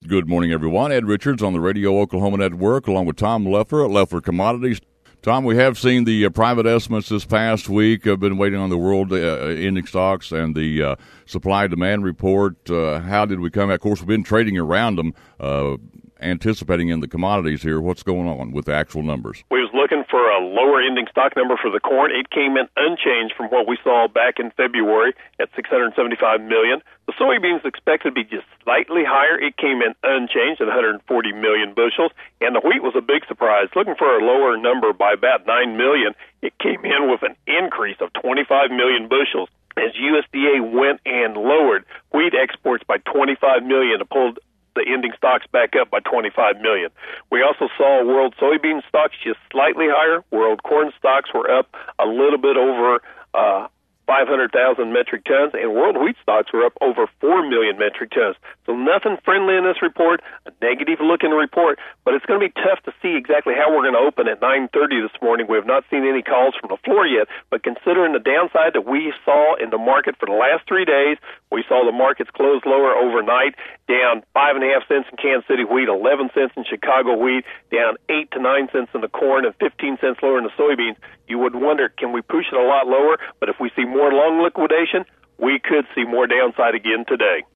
Good morning, everyone. Ed Richards on the Radio Oklahoma Network, along with Tom Leffler at Leffler Commodities. Tom, we have seen the private estimates this past week. I've been waiting on the world ending stocks and the supply-demand report. How did we come? Of course, we've been trading around them, anticipating in the commodities here. What's going on with the actual numbers? We was looking for a lower ending stock number for the corn. It came in unchanged from what we saw back in February at 675 million. The soybeans expected to be just slightly higher. It came in unchanged at 140 million bushels. And the wheat was a big surprise. Looking for a lower number by about 9 million. It came in with an increase of 25 million bushels as USDA went and lowered wheat exports by 25 million to pull the ending stocks back up by 25 million. We also saw world soybean stocks just slightly higher. World corn stocks were up a little bit over 500,000 metric tons, and world wheat stocks were up over 4 million metric tons. So nothing friendly in this report, a negative-looking report, but it's going to be tough to see exactly how we're going to open at 9:30 this morning. We have not seen any calls from the floor yet, but considering the downside that we saw in the market for the last 3 days, we saw the markets close lower overnight, down 5.5 cents in Kansas City wheat, 11 cents in Chicago wheat, down 8 to 9 cents in the corn, and 15 cents lower in the soybeans. You would wonder, can we push it a lot lower? But if we see more long liquidation, we could see more downside again today.